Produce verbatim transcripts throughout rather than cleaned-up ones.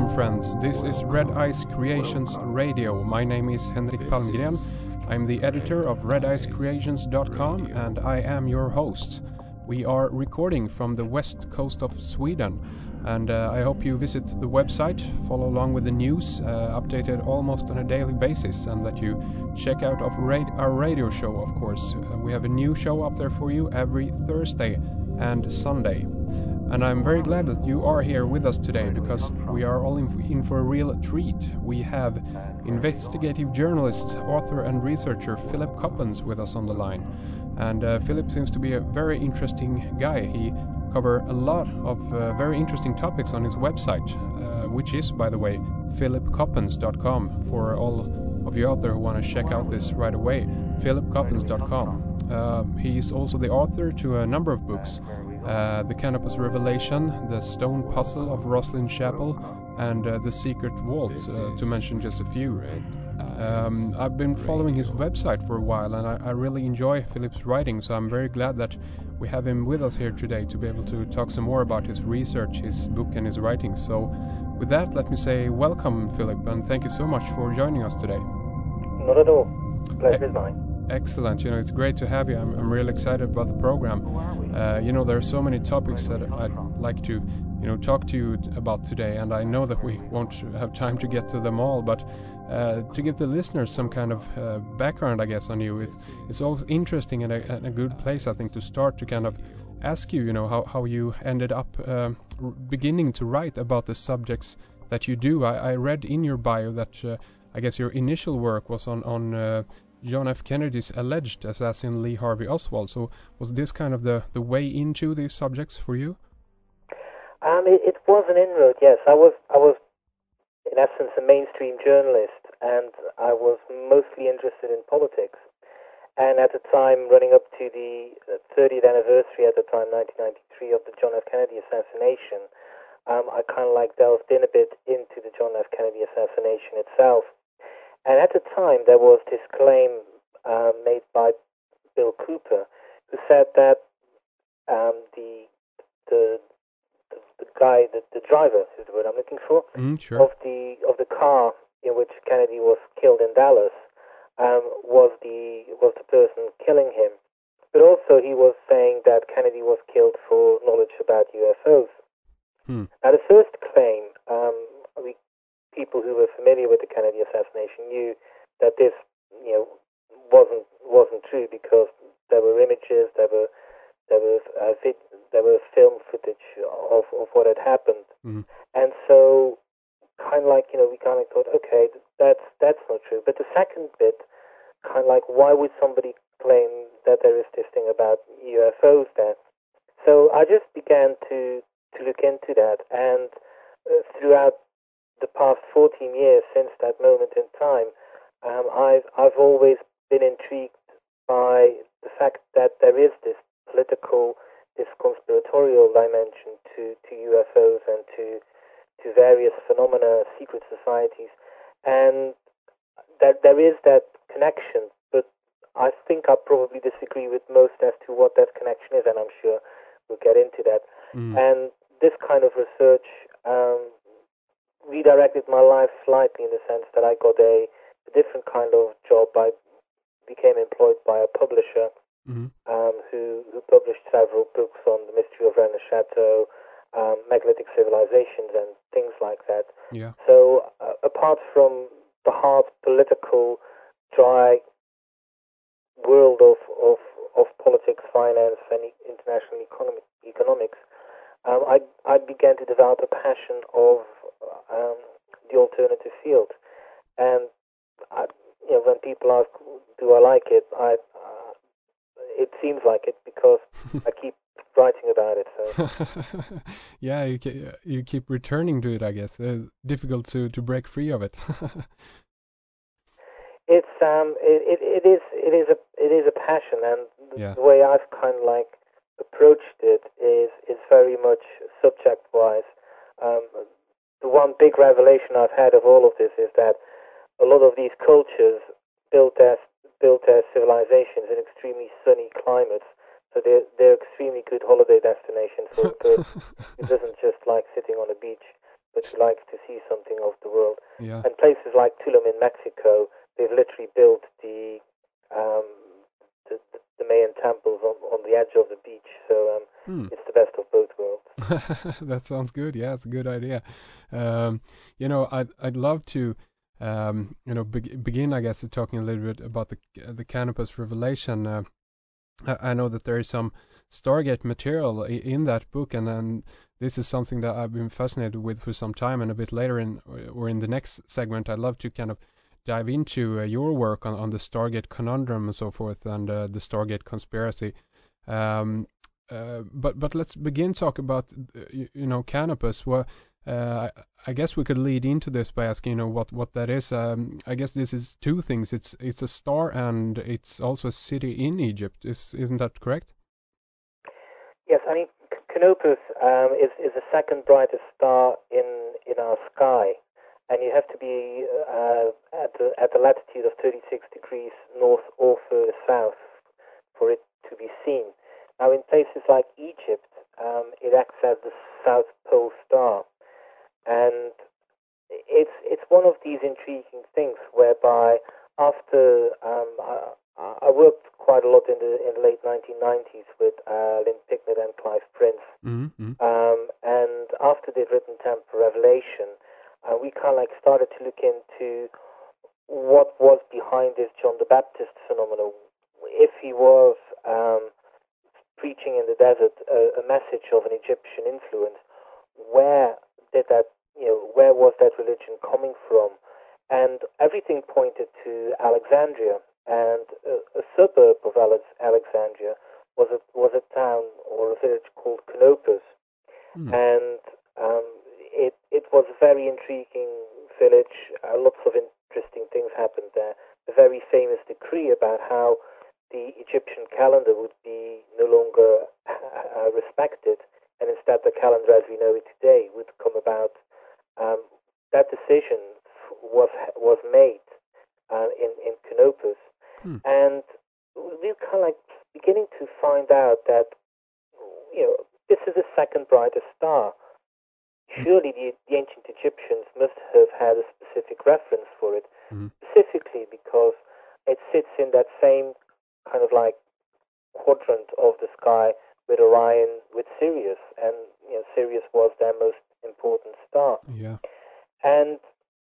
Welcome, friends. This is Red Ice Creations Radio. My name is Henrik Palmgren. I'm the editor of red ice creations dot com and I am your host. We are recording from the west coast of Sweden, and uh, I hope you visit the website, follow along with the news, uh, updated almost on a daily basis, and that you check out of ra- our radio show, of course. Uh, we have a new show up there for you every Thursday and Sunday. And I'm very glad that you are here with us today, because we are all in, in for a real treat. We have investigative journalist, author and researcher Philip Coppens with us on the line. And uh, Philip seems to be a very interesting guy. He covers a lot of uh, very interesting topics on his website, uh, which is, by the way, philip coppens dot com, for all of you out there who want to check out this right away, philip coppens dot com. Um, he is also the author to a number of books. Uh, the Canopus Revelation, The Stone Puzzle of Rosslyn Chapel, and uh, The Secret Vault, uh, to mention just a few. Um, I've been following his website for a while, and I, I really enjoy Philip's writing, so I'm very glad that we have him with us here today to be able to talk some more about his research, his book, and his writing. So with that, let me say welcome, Philip, and thank you so much for joining us today. Not at all. Pleasure is mine. Excellent. You know, it's great to have you. I'm, I'm really excited about the program. Uh, you know, there are so many topics that I'd like to, you know, talk to you about today, and I know that we won't have time to get to them all, but uh, to give the listeners some kind of uh, background, I guess, on you, it, it's always interesting and a, and a good place, I think, to start to kind of ask you, you know, how, how you ended up uh, beginning to write about the subjects that you do. I, I read in your bio that uh, I guess your initial work was on, on uh, John F. Kennedy's alleged assassin Lee Harvey Oswald. So was this kind of the, the way into these subjects for you? Um, it, it was an inroad, yes. I was, I was, in essence, a mainstream journalist, and I was mostly interested in politics. And at the time, running up to the thirtieth anniversary at the time, nineteen ninety-three, of the John F. Kennedy assassination, um, I kind of like delved in a bit into the John F. Kennedy assassination itself. And at the time, there was this claim uh, made by Bill Cooper, who said that um, the, the the the guy, the, the driver, is the word I'm looking for, mm, sure. of the of the car in which Kennedy was killed in Dallas, um, was the was the person killing him. But also, he was saying that Kennedy was killed for knowledge about U F Os. Hmm. Now, the first claim, um, we. people who were familiar with the Kennedy assassination knew that this, you know, wasn't wasn't true, because there were images, there were there were uh, vid- there were film footage of, of what had happened, mm. and so kind of like, you know, we kind of thought, okay, that's that's not true. But the second bit, kind of like, why would somebody claim that there is this thing about U F Os then? So I just began to to look into that, and uh, throughout the past fourteen years since that moment in time, um, I've I've always been intrigued by the fact that there is this political, this conspiratorial dimension to, to U F Os and to to various phenomena, secret societies, and that there is that connection. But I think I probably disagree with most as to what that connection is, and I'm sure we'll get into that. Mm. And this kind of research Um, redirected my life slightly, in the sense that I got a, a different kind of job. I became employed by a publisher mm-hmm. um, who, who published several books on the mystery of Rennes le Chateau, um, megalithic civilizations, and things like that. Yeah. So uh, apart from the hard political, dry world of, of, of politics, finance, and e- international economic, economics, um, I, I began to develop a passion of Um, the alternative field. And I, you know, when people ask, do I like it, I uh, it seems like it, because I keep writing about it. So yeah, you ke- you keep returning to it, I guess. Uh, difficult to, to break free of it. it's um it, it, it is it is a it is a passion, and yeah. the way I've kind of like approached it is is very much subject wise. Um, The one big revelation I've had of all of this is that a lot of these cultures built their built their civilizations in extremely sunny climates, so they're they're extremely good holiday destinations for a person who doesn't just like sitting on a beach, but who likes to see something of the world. Yeah. And places like Tulum in Mexico, they've literally built the um, the, the Mayan temples on, on the edge of the beach. So um, Hmm. it's the best of both worlds. That sounds good. Yeah, it's a good idea. Um, you know, I'd I'd love to, um, you know, be- begin, I guess, talking a little bit about the the Canopus Revelation. Uh, I, I know that there is some Stargate material i- in that book, and then this is something that I've been fascinated with for some time. And a bit later in or in the next segment, I'd love to kind of dive into uh, your work on, on the Stargate conundrum and so forth, and uh, the Stargate conspiracy. Um, uh, but but let's begin talk about uh, you, you know Canopus. Well, uh, I, I guess we could lead into this by asking you know what what that is. Um, I guess this is two things. It's it's a star and it's also a city in Egypt. Is isn't that correct? Yes, I mean Canopus um, is is the second brightest star in in our sky, and you have to be uh, at the at the latitude of thirty-six degrees north or further south for it to be seen. Now, in places like Egypt, um, it acts as the South Pole star, and it's it's one of these intriguing things whereby after um, I, I worked quite a lot in the in the late nineteen nineties with uh, Lynn Picknett and Clive Prince, Mm-hmm. um, and after they'd written Temple Revelation, uh, we kind of like started to look into what was behind this John the Baptist phenomenon. If he was um, preaching in the desert a, a message of an Egyptian influence, where did that, you know, where was that religion coming from? And everything pointed to Alexandria, and a, a suburb of Alex, Alexandria was a was a town or a village called Canopus, Mm. and um, it it was a very intriguing village. Uh, lots of interesting things happened there. A very famous decree about how the Egyptian calendar would be no longer uh, respected, and instead the calendar as we know it today would come about. Um, that decision was was made uh, in in Canopus, Hmm. and we're kind of like beginning to find out that you know this is the second brightest star. Surely the, the ancient Egyptians must have had a specific reference for it, Mm. specifically because it sits in that same kind of like quadrant of the sky with Orion, with Sirius, and you know Sirius was their most important star. Yeah. And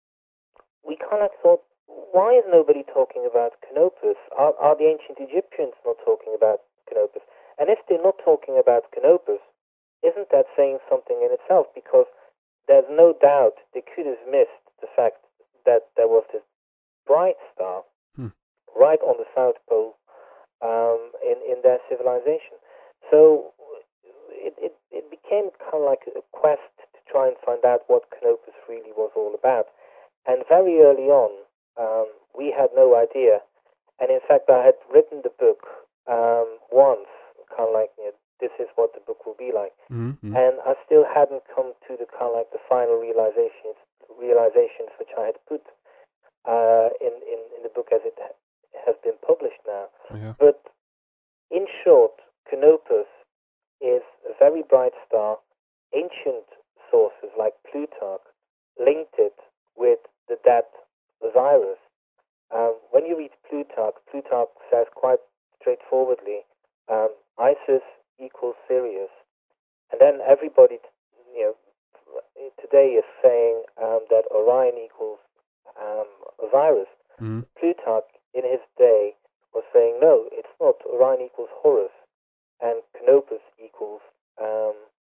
we kind of thought, why is nobody talking about Canopus? Are, are the ancient Egyptians not talking about Canopus? And if they're not talking about Canopus, isn't that saying something in itself? Because there's no doubt they could have missed the fact that there was this bright star Hmm. right on the South Pole um, in, in their civilization. So it, it, it became kind of like a quest to try and find out what Canopus really was all about. And very early on, um, we had no idea. And in fact, I had written the book um, once, kind of like, you know, this is what the book will be like. Mm-hmm. And I still hadn't come to the kind of like the final realizations, realizations which I had put uh, in, in, in the book as it ha- has been published now. Yeah. But in short, Canopus is a very bright star. Ancient sources like Plutarch linked it with the dead Osiris. Um, when you read Plutarch, Plutarch says quite straightforwardly, um, Isis equals Sirius. And then everybody, you know, today is saying um, that Orion equals um, Osiris. Mm. Plutarch, in his day, was saying, no, it's not. Orion equals Horus, and Canopus equals um,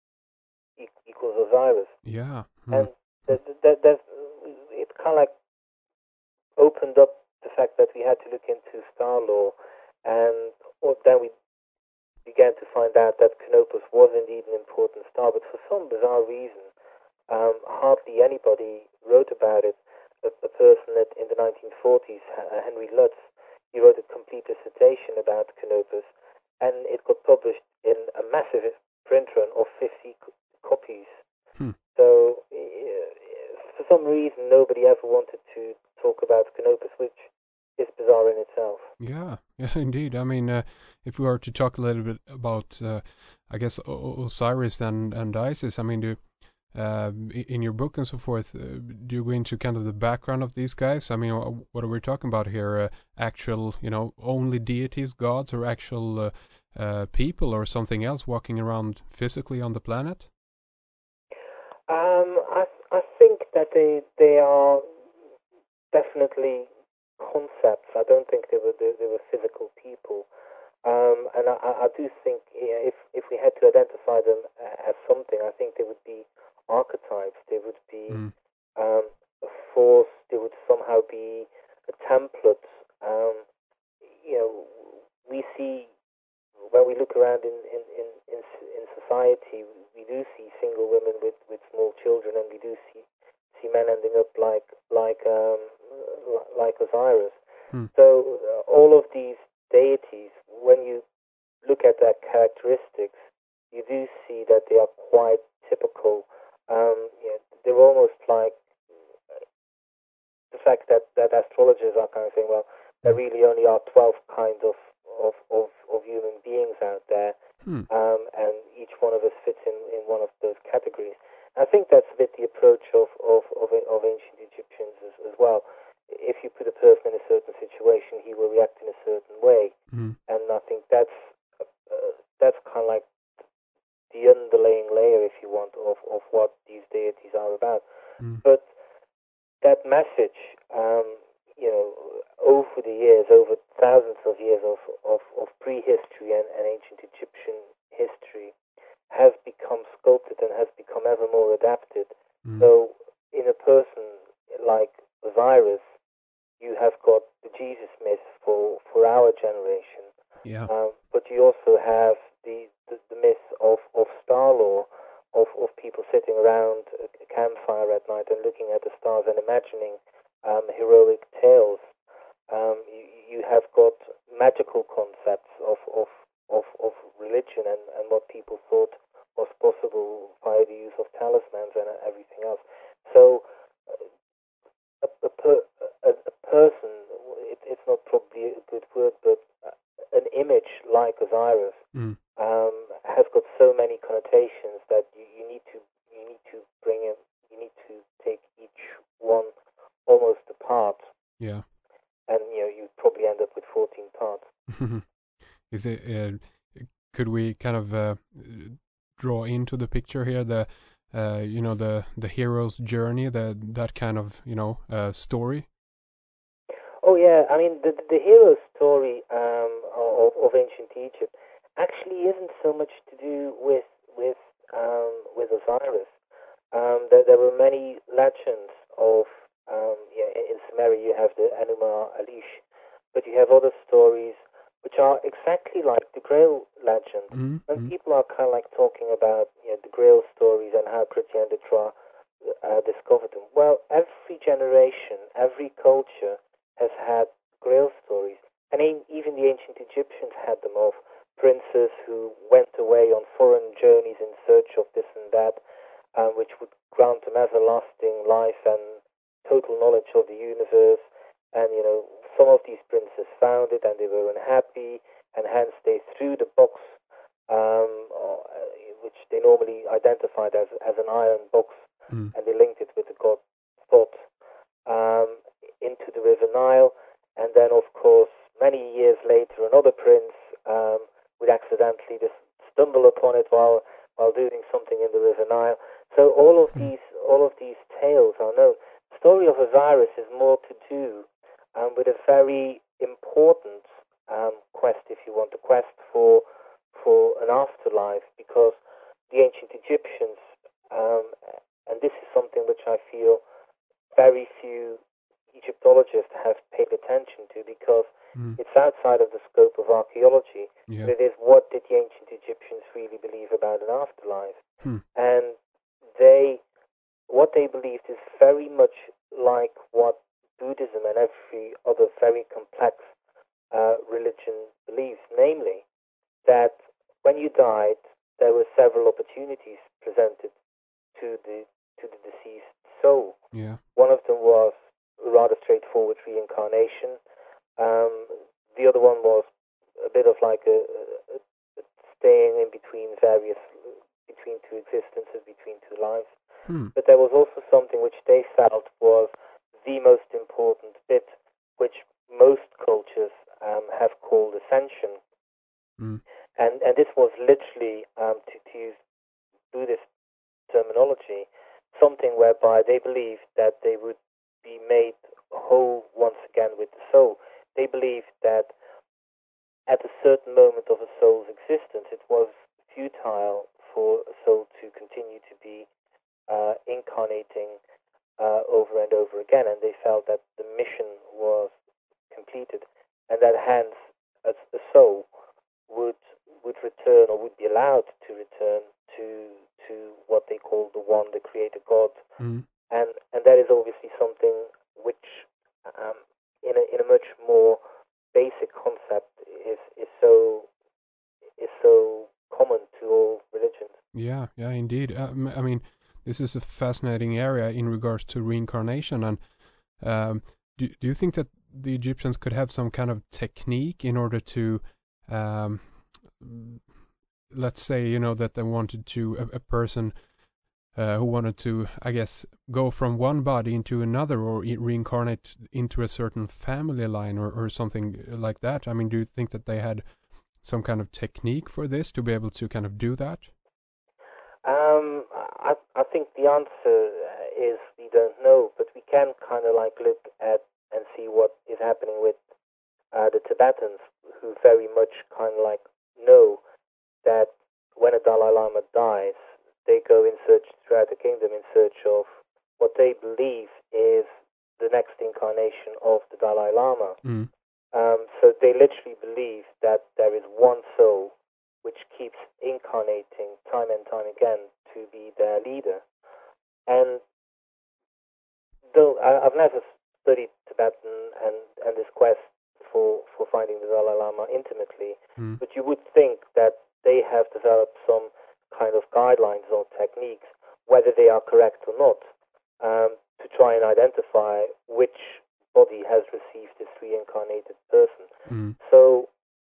e- equals Osiris. Yeah. Hmm. And th- th- th- it kind of like opened up the fact that we had to look into star lore, and or then we began to find out that Canopus was indeed an important star, but for some bizarre reason, um, hardly anybody wrote about it. A, a person that in the nineteen forties, uh, Henry Lutz, he wrote a complete dissertation about Canopus, and it got published in a massive print run of fifty co- copies. Hmm. So, uh, for some reason, nobody ever wanted to talk about Canopus, which is bizarre in itself. Yeah, yeah, indeed. I mean, uh, if we were to talk a little bit about, uh, I guess, o- Osiris and, and Isis, I mean, do, um, i- in your book and so forth, uh, do you go into kind of the background of these guys? I mean, wh- what are we talking about here? Uh, actual, you know, only deities, gods, or actual uh, uh, people, or something else walking around physically on the planet? Um, I I think that they they are definitely concepts. I don't think they were they, they were physical people. Um, and I, I I do think, yeah, if if we had to identify them a- as something, I think they would be archetypes. They would be Mm. um, a force. They would somehow be a template. Um, you know, we see when we look around in in in in, s- in society, we do see single women with with small children, and we do see see men ending up like like um, li- like Osiris. Hmm. So uh, all of these deities, when you look at their characteristics, you do see that they are quite typical. Um, yeah, they're almost like the fact that, that astrologers are kind of saying, well, there Hmm. really only are twelve kinds of, of, of, of human beings out there, Hmm. um, and each one of us fits in, in one of those categories. I think that's a bit the approach of, of, of, of ancient Egyptians as, as well. If you put a person in a certain situation, he will react in a certain way, Hmm. and I think that's uh, that's kind of like the underlying layer, if you want, of, of what these deities are about. Hmm. But that message, um, you know, over the years, over thousands of years of, of, of prehistory and, and ancient Egyptian history, has become sculpted and has become ever more adapted. Hmm. So, in a person like Osiris, you have got the Jesus myth for, for our generation, Yeah. um, but you also have the, the, the myth of, of star lore, of, of people sitting around a campfire at night and looking at the stars and imagining um, heroic tales. Um, you, you have got magical concepts of, of, of, of religion and, and what people thought was possible via the use of talismans and everything else. So a, a, per, a, a person, it, it's not probably a good word, but an image like Osiris Mm. um, has got so many connotations that you, you need to you need to bring in, you need to take each one almost apart, Yeah. and you know you probably end up with fourteen parts. Is it? Uh, could we kind of uh, draw into the picture here the, uh, you know, the the hero's journey, the that kind of, you know, uh, story? Oh yeah, I mean the the hero story um, of, of ancient Egypt actually isn't so much to do with with um, with Osiris. Um, there, there were many legends of um, yeah, in Sumeria you have the Enuma Elish, but you have other stories which are exactly like the Grail legend. When Mm-hmm. people are kind of like talking about you know, the Grail stories and how Chrétien de Troyes uh, discovered them, well, every generation, every culture has had Grail stories, and even the ancient Egyptians had them of princes who went away on foreign journeys in search of this and that, um, which would grant them everlasting life and total knowledge of the universe. And, you know, some of these princes found it and they were unhappy, and hence they threw the box, um, or, uh, which they normally identified as, as an iron box, Mm. and they linked it with the god Thoth, um, into the River Nile. And then, of course, many years later, another prince um, would accidentally just stumble upon it while while doing something in the River Nile. So all of Mm. these all of these tales are known. The story of Osiris is more to do um, with a very important um, quest, if you want, a quest for for an afterlife, because the ancient Egyptians, um, and this is something which I feel very few Egyptologists have paid attention to, because Mm. it's outside of the scope of archaeology, Yeah. but it is what did the ancient Egyptians really believe about an afterlife. Hmm. And they, what they believed is very much like what Buddhism and every other very complex uh, religion believes, namely that when you died, there were several opportunities presented to the to the deceased soul. Yeah. One of them was a rather straightforward reincarnation. Um, the other one was a bit of like a, a, a staying in between various, between two existences, between two lives. Hmm. But there was also something which they felt was the most important bit, which most cultures um, have called ascension. Hmm. And and this was literally, um, to, to use Buddhist terminology, something whereby they believed that they would be made whole once again with the soul. They believed that at a certain moment of a soul's existence, it was futile for a soul to continue to be uh, incarnating uh, over and over again, and they felt that the mission was completed, and that hence a, a soul would would return or would be allowed to return to to what they call the One, the Creator God, Hmm. and and that is obviously something which, um, in a in a much more basic concept, is is so is so common to all religions. Yeah, yeah, indeed. Uh, m- I mean, this is a fascinating area in regards to reincarnation. And um, do do you think that the Egyptians could have some kind of technique in order to, um, mm, let's say, you know, that they wanted to a, a person uh, who wanted to, I guess, go from one body into another or e- reincarnate into a certain family line or, or something like that? I mean, do you think that they had some kind of technique for this to be able to kind of do that? Um, I I think the answer is we don't know, but we can kind of like look at and see what is happening with uh, the Tibetans, who very much kind of like know that when a Dalai Lama dies, they go in search throughout the kingdom in search of what they believe is the next incarnation of the Dalai Lama. Mm. Um, so they literally believe that there is one soul which keeps incarnating time and time again to be their leader. And though I, I've never studied Tibetan and, and this quest for, for finding the Dalai Lama intimately, Mm. but you would think that they have developed some kind of guidelines or techniques, whether they are correct or not, um, to try and identify which body has received this reincarnated person. Mm. So,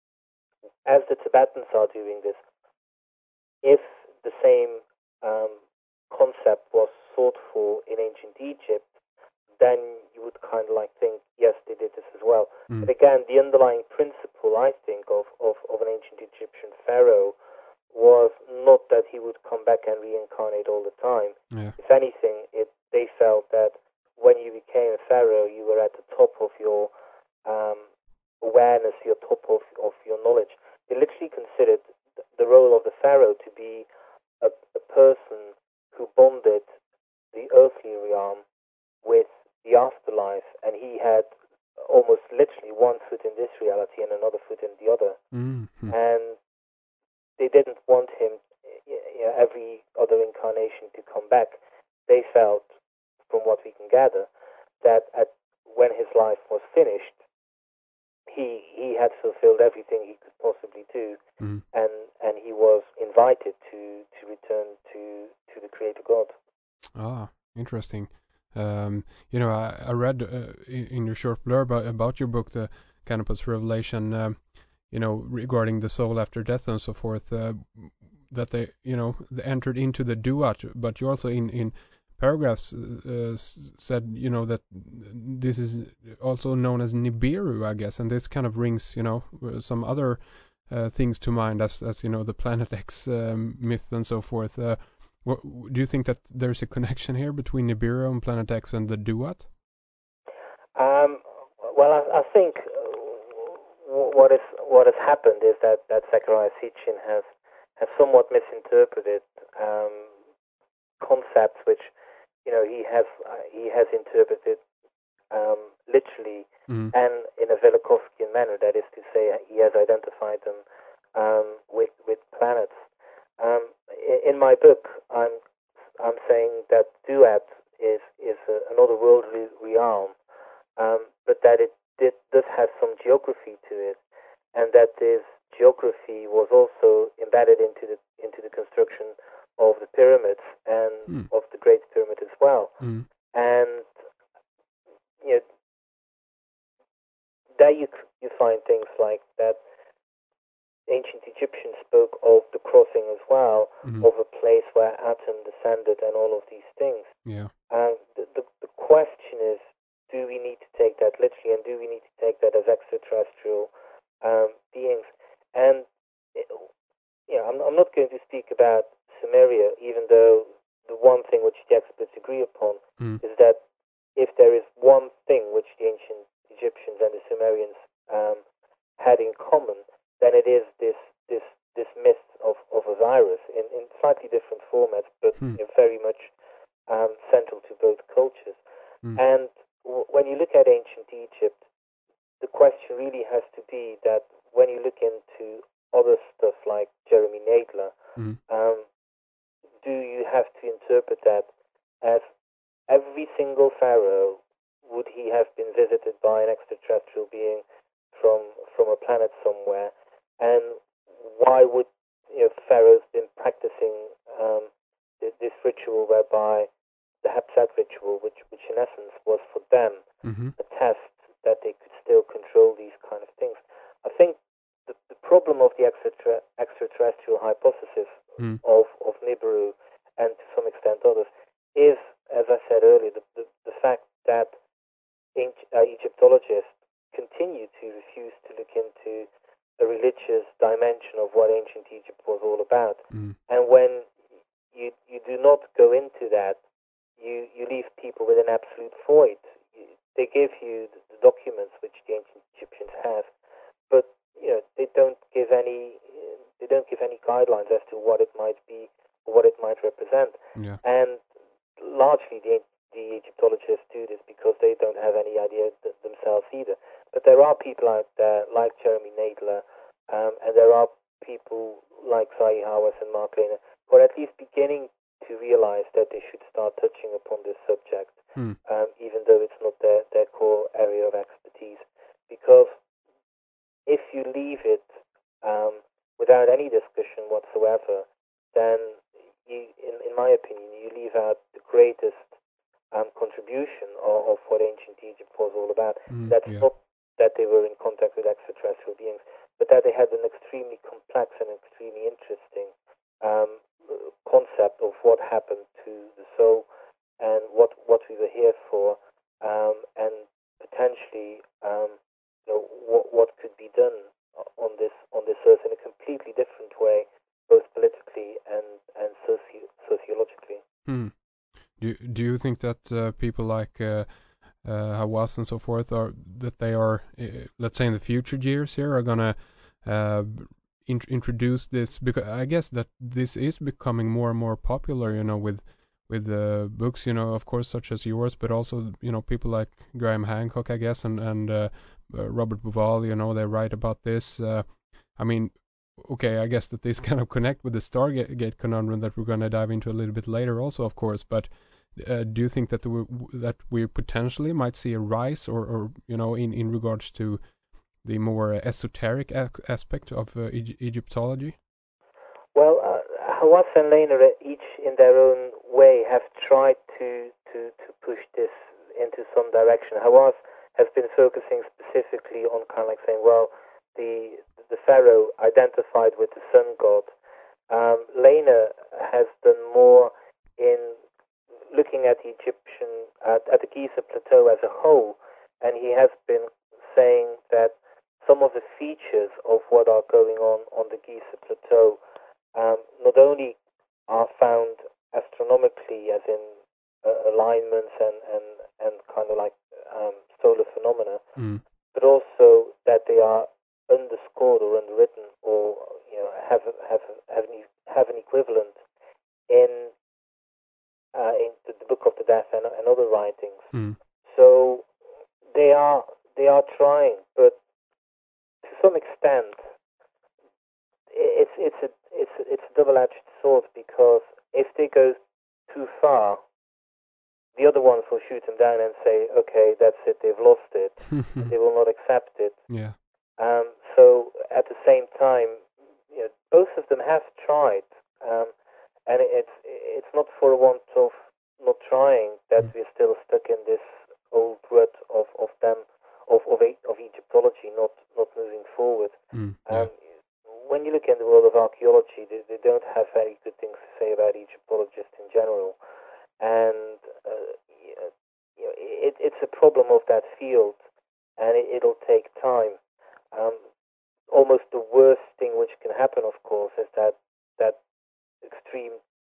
as the Tibetans are doing this, if the same um, concept was sought for in ancient Egypt, then you would kind of like think, yes, they did this as well. Mm. But again, the underlying principle, I think, of, of, of an ancient Egyptian pharaoh was not that he would come back and reincarnate all the time. Yeah. If anything, it they felt that when you became a pharaoh, you were at the top of your um, awareness, your top of, of your knowledge. They literally considered th- the role of the pharaoh to be a, a person who bonded the earthly realm with the afterlife, and he had almost literally one foot in this reality and another foot in the other. Mm. Mm. And they didn't want him, you know, every other incarnation to come back. They felt, from what we can gather, that at, when his life was finished, he he had fulfilled everything he could possibly do, Mm. and and he was invited to to return to to the Creator God. Ah, interesting. Um, you know, I, I read uh, in, in your short blurb about, about your book, the Canopus Revelation, um, you know, regarding the soul after death and so forth, uh, that they, you know, they entered into the duat, but you also in, in paragraphs uh, said, you know, that this is also known as Nibiru, I guess, and this kind of brings, you know, some other uh, things to mind as, as, you know, the Planet X um, myth and so forth. Uh, what, do you think that there's a connection here between Nibiru and Planet X and the duat? Um, well, I, I think uh, what is what has happened is that that Zechariah Sitchin has has somewhat misinterpreted um, concepts which, you know, he has uh, he has interpreted um, literally Mm. and in a Velikovskian manner. That is to say, he has identified them um, with with planets. Um, in, in my book, I'm I'm saying that duat is is a, another worldly realm, um, but that it did, does have some geography to it, and that this geography was also embedded into the into the construction of the pyramids and Mm. of the Great Pyramid as well. Mm. And you know, there you you find things like that. Ancient Egyptians spoke of the crossing as well, Mm. of a place where where Atum descended and all of these things. Yeah. And the, the, the question is, do we need to take that literally, and do we need to take that as extraterrestrial um, beings? And it, you know, I'm, I'm not going to speak about Sumeria, even though the one thing which the experts agree upon mm. is that if there is one thing which the ancient Egyptians and the Sumerians um, had in common, then it is this this this myth of, of Osiris in, in slightly different formats, but mm. you know, very much um, central to both cultures. Mm. And w- when you look at ancient Egypt, the question really has to be that when you look into other stuff like Jeremy Nadler, mm. um, do you have to interpret that as every single pharaoh, would he have been visited by an extraterrestrial being from from a planet somewhere? And why would you know, pharaohs been practicing um, th- this ritual whereby the Hapsat ritual, which, which in essence was for them mm-hmm. a test that they could still control these kind of things? I think the, the problem of the extrater- extraterrestrial hypothesis mm. of, of Nibiru and to some extent others is, as I said earlier, the, the, the fact that uh, Egyptologists continue to refuse to look into a religious dimension of what ancient Egypt was all about. Mm. And when you you do not go into that, you, you leave people with an absolute void. You, they give you the, the documents which the ancient Egyptians have, but you know they don't give any they don't give any guidelines as to what it might be or what it might represent. Yeah. And largely the the Egyptologists do this because they don't have any idea th- themselves either. But there are people out there like Jeremy Nadler, um, and there are people like Zahi Hawass and Mark Lehner who are at least beginning to realize that they should start touching upon this subject, mm. um, even though it's not their, their core area of expertise. Because if you leave it um, without any discussion whatsoever, then you, in, in my opinion, you leave out the greatest Um, contribution of, of what ancient Egypt was all about. Mm, That's yeah. not that they were in contact with extraterrestrial beings, but that they had an extremely complex and extremely interesting um, concept of what happened to the soul and what, what we were here for, um, and potentially um, you know, what, what could be done on this on this earth in a completely different way, both politically and, and soci- sociologically. Mm. Do do you think that uh, people like uh, uh, Hawass and so forth are that they are uh, let's say in the future years here are gonna uh, int- introduce this, because I guess that this is becoming more and more popular, you know, with with uh, books, you know, of course, such as yours, but also you know people like Graham Hancock, I guess, and and uh, uh, Robert Bauval, you know, they write about this. Uh, I mean. Okay, I guess that this kind of connect with the Stargate conundrum that we're going to dive into a little bit later also, of course, but uh, do you think that we, that we potentially might see a rise or, or you know, in, in regards to the more esoteric a- aspect of uh, e- Egyptology? Well, uh, Hawass and Lehner, each in their own way, have tried to, to, to push this into some direction. Hawass has been focusing specifically on kind of like saying, well, the the pharaoh identified with the sun god. Um, Lehner has done more in looking at the Egyptian, at, at the Giza Plateau as a whole, and he has been saying that some of the features of what are going on on the Giza Plateau um, not only are found astronomically, as in uh, alignments and, and, and kind of like um, solar phenomena, mm. but also that they are underscored or underwritten, or you know have have have an, have an equivalent in uh, in the, the Book of the Death and, and other writings. Mm. So they are they are trying, but to some extent, it's it's a it's a, it's a double-edged sword, because if they go too far, the other ones will shoot them down and say, okay, that's it, they've lost it. They will not accept it. Yeah. Um, so at the same time, you know, both of them have tried, um, and it's it's not for want of not trying that mm. we're still stuck in this old rut of, of them of of, of Egyptology not, not moving forward. Mm. Um, Yeah. when you look in the world of archaeology, they, they don't have very good things to say only about Egyptologists in general. And uh, you know, you know, it, it's a problem of that field, and it, it'll take time. Um, almost the worst thing which can happen, of course, is that that extreme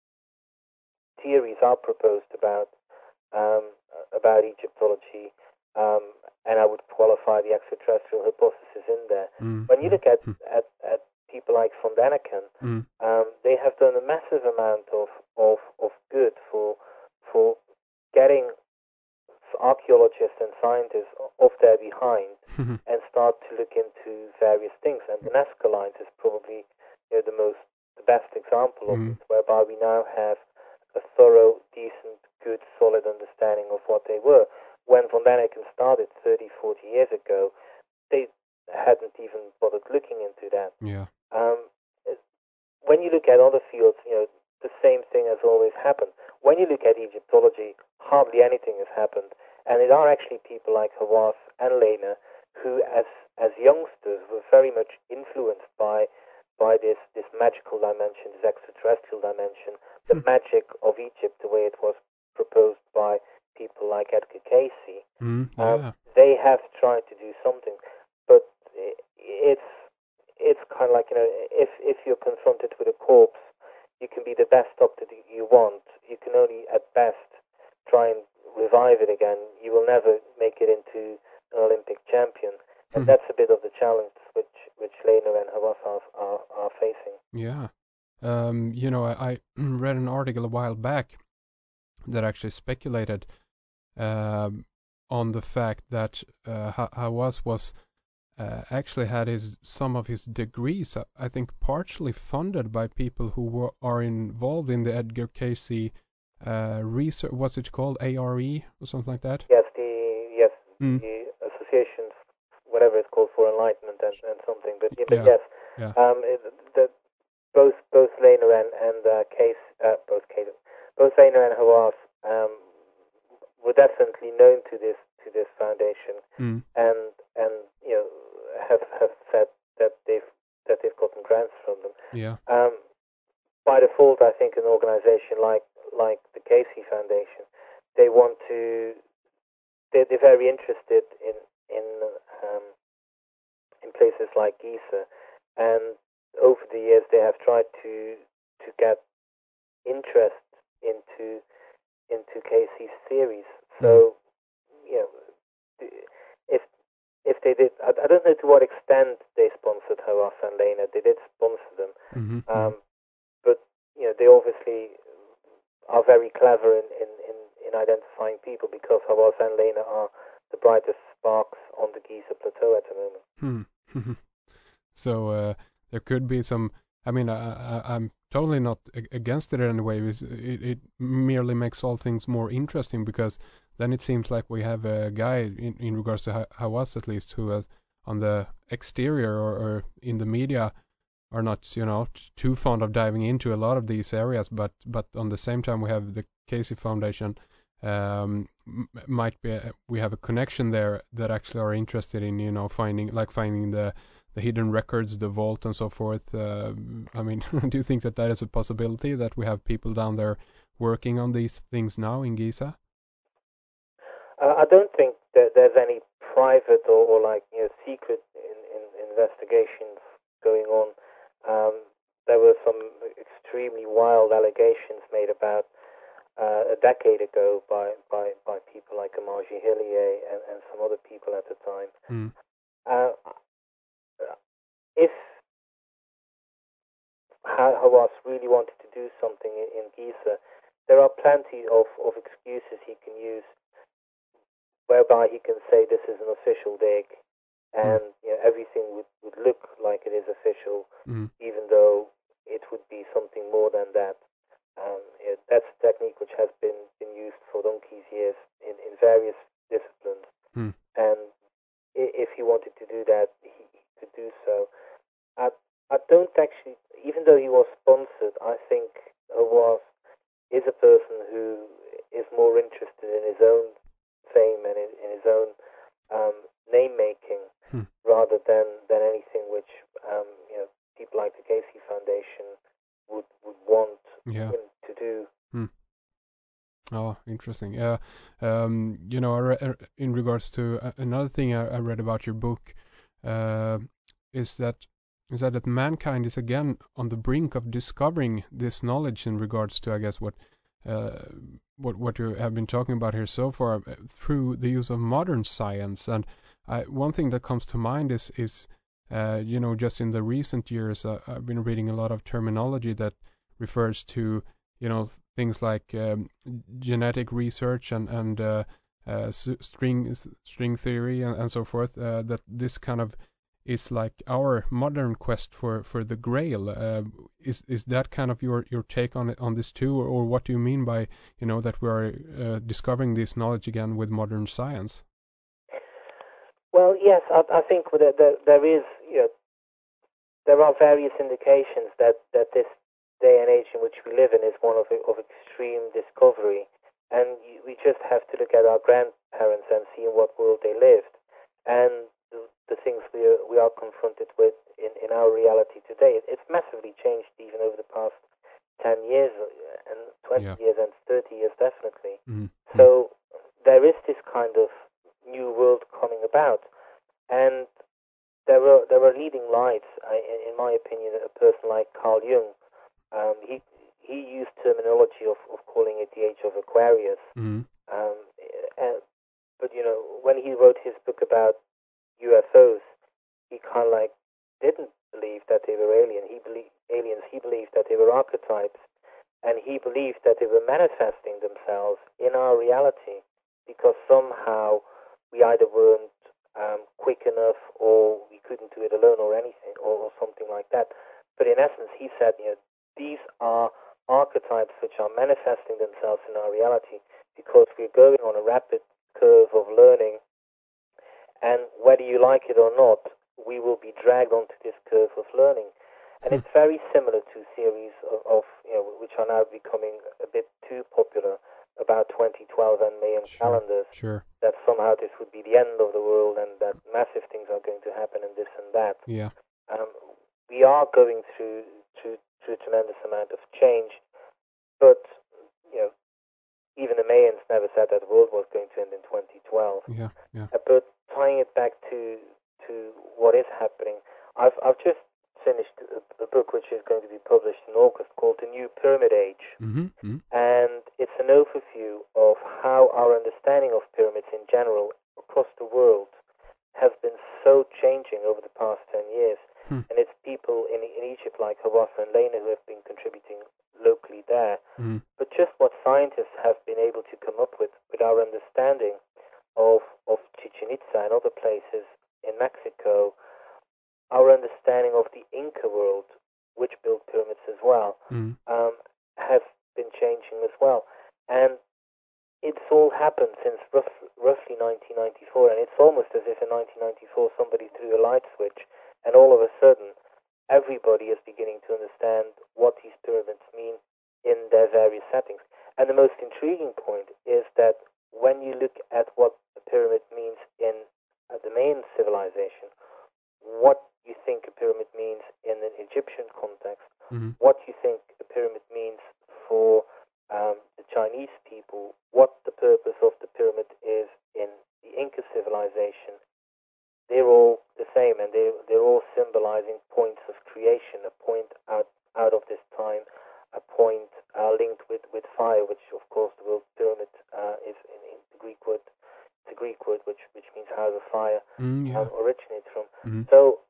theories are proposed about um, about Egyptology, um, and I would qualify the extraterrestrial hypothesis in there. Mm. When you look at, Mm. at, at people like von Däniken, Mm. um, they have done a massive amount of, of, of good for for getting archaeologists and scientists off their behind and start to look into various things. And the Nazca Lines is probably, you know, the most the best example of Mm. it, whereby we now have a thorough, decent, good, solid understanding of what they were. When von Däniken started thirty, forty years ago, they hadn't even bothered looking into that. Yeah. Um, when you look at other fields, you know, the same thing has always happened. When you look at Egyptology, hardly anything has happened. And it are actually people like Hawass and Lehner who, as as youngsters, were very much influenced by by this, this magical dimension, this extraterrestrial dimension, the magic of Egypt, the way it was proposed by people like Edgar Cayce. Mm. Um, Yeah. they have tried to do something, but it's it's kind of like, you know, if if you're confronted with a corpse, you can be the best doctor that you want. You can only, at best, try and revive it again. You will never make it into an Olympic champion, and Mhm. that's a bit of the challenge which which Lehner and Hawass are, are are facing. Yeah. Um, you know, I, I read an article a while back that actually speculated um, on the fact that uh, Ha- Hawass was uh, actually had his some of his degrees, uh, I think, partially funded by people who were, are involved in the Edgar Cayce uh, research. What's it called? A R E or something like that? Yes, the yes Mm. the associations, whatever it's called, for enlightenment and, and something. But, yeah, but Yeah. yes, Yeah. um, it, the, both both Lehner and and uh, Case, uh, both Case, both Lehner and Hawass um, were definitely known to this to this foundation, Mm. and and you know have have said that they've that they've gotten grants from them. Yeah. Um, by default, I think an organization like like the Cayce Foundation, they want to they're, they're very interested in in um, in places like Giza, and over the years they have tried to to get interest into into Cayce's theories. So, you know, if if they did, I, I don't know to what extent they sponsored Hawass and Lehner. They did sponsor them, Mm-hmm. um, but you know they obviously are very clever in, in, in, in identifying people, because Hawass and Lehner are the brightest sparks on the Giza Plateau at the moment. Hmm. So uh, there could be some. I mean, I, I, I'm totally not a- against it in any way. It's- It, it merely makes all things more interesting, because then it seems like we have a guy in, in regards to Ha- Hawass, at least, who has on the exterior or, or in the media are not, you know, t- too fond of diving into a lot of these areas, but but on the same time we have the Cayce Foundation. Um, m- might be a, we have a connection there that actually are interested in, you know, finding like finding the the hidden records, the vault, and so forth. Uh, I mean, do you think that that is a possibility, that we have people down there working on these things now in Giza? Uh, I don't think that there's any private or, or like, you know, secret in, in investigations going on. Um, there were some extremely wild allegations made about uh, a decade ago by, by, by people like Amarji Hillier and, and some other people at the time. Mm. Uh, if Ha- Hawass really wanted to do something in, in Giza, there are plenty of, of excuses he can use, whereby he can say this is an official dig, and mm. you know, everything would, would look like it is official, mm. even though it would be something more than that. Um, it, that's a technique which has been, been used for donkey's years in, in various disciplines, mm. and if he wanted to do that, he, he could do so. I, I don't actually, even though he was sponsored, I think Hawass is a person who is more interested in his own fame and in, in his own um, name making, hmm. rather than, than anything which um, you know people like the Cayce Foundation would would want yeah. him Oh, interesting. Yeah. Um, you know, I re- in regards to uh, another thing I, I read about your book, uh, is that is that that mankind is again on the brink of discovering this knowledge in regards to, I guess, what uh, what what you have been talking about here so far uh, through the use of modern science. And I, one thing that comes to mind is is uh, you know, just in the recent years, uh, I've been reading a lot of terminology that refers to, you know, things like um, genetic research and and uh, uh, string string theory and, and so forth. Uh, that this kind of is like our modern quest for for the Grail. Uh, is is that kind of your your take on it, on this too, or, or what do you mean by, you know, that we are uh, discovering this knowledge again with modern science? Well, yes, I, I think that there, there is, you know, there are various indications that, that this day and age in which we live in is one of of extreme discovery, and we just have to look at our grandparents and see in what world they lived, and the, the things we are, we are confronted with in, in our reality today. It's massively changed even over the past ten years and twenty Yeah. years and thirty years definitely. Mm-hmm. So there is this kind of new world coming about, and there were there were leading lights. I, in my opinion, a person like Carl Jung, um, he he used terminology of, of calling it the age of Aquarius. Mm-hmm. Um, and, but you know, when he wrote his book about U F Os, he kind of like didn't believe that they were alien. He believed aliens. He believed that they were archetypes, and he believed that they were manifesting themselves in our reality because somehow we either weren't um, quick enough, or we couldn't do it alone, or anything, or, or something like that. But in essence, he said, you know, these are archetypes which are manifesting themselves in our reality because we're going on a rapid curve of learning, and whether you like it or not, we will be dragged onto this curve of learning. And it's very similar to series of, of, you know, which are now becoming a bit too popular, about twenty twelve and Mayan Sure. calendars, Sure. that somehow this would be the end of the world and that massive things are going to happen and this and that. Yeah. Um, we are going through, through through a tremendous amount of change, but you know, even the Mayans never said that the world was going to end in twenty twelve. Yeah. Yeah. Uh, but tying it back to to what is happening, I've I've just finished a, a book which is going to be published in August called The New Pyramid Age. Mm-hmm. Mm-hmm. And it's an overview of how our understanding of pyramids in general across the world has been so changing over the past ten years. Hmm. And it's people in, in Egypt like Hawassa and Lena who have been contributing locally there. Mm-hmm. But just what scientists have been able to come up with with our understanding of, of Chichen Itza and other places in Mexico, our understanding of the Inca world, which built pyramids as well, Mm-hmm. um, have been changing as well. And it's all happened since rough, roughly nineteen ninety-four, and it's almost as if in nineteen ninety-four somebody threw a light switch, and all of a sudden everybody is beginning to understand what these pyramids mean in their various settings. And the most intriguing point is that when you look at what a pyramid means in uh, the Mayan civilization, what you think a pyramid means in an Egyptian context, Mm-hmm. what you think a pyramid means for um, the Chinese people, what the purpose of the pyramid is in the Inca civilization, they're all the same, and they, they're all symbolizing points of creation, a point out, out of this time, a point uh, linked with, with fire, which of course the word pyramid uh, is in, in the Greek word, the Greek word which, which means house of fire, Mm, yeah. um, originates from. Mm-hmm. So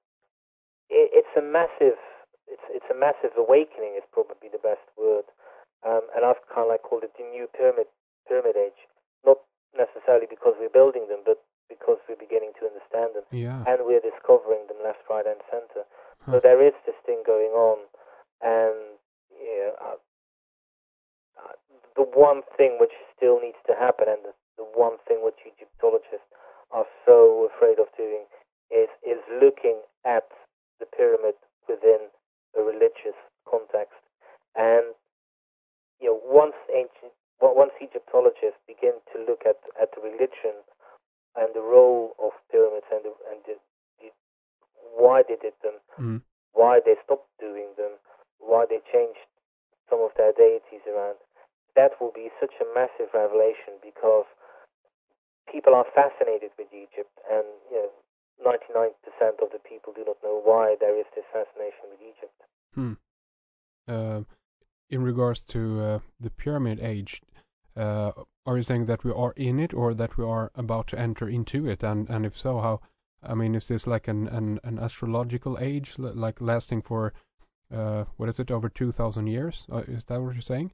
it, it's a massive, it's it's a massive awakening is probably the best word, um, and I've kind of like called it the new pyramid pyramid age. Not necessarily because we're building them, but because we're beginning to understand them, Yeah. and we're discovering them left, right, and center. Huh. So there is this thing going on, and yeah, uh, uh, the one thing which still needs to happen, and the, the one thing which Egyptologists are so afraid of doing, is is looking at the pyramid within a religious context. And you know, once ancient, once Egyptologists begin to look at, at the religion and the role of pyramids and the, and the, the, why they did them, Mm-hmm. why they stopped doing them, why they changed some of their deities around, that will be such a massive revelation, because people are fascinated with Egypt, and you know, ninety-nine percent of the people do not know why there is this fascination with Egypt. Hmm. Uh, in regards to uh, the Pyramid Age, uh, are you saying that we are in it, or that we are about to enter into it? And and if so, how? I mean, is this like an an, an astrological age, like lasting for uh, what is it, over two thousand years? Uh, is that what you're saying?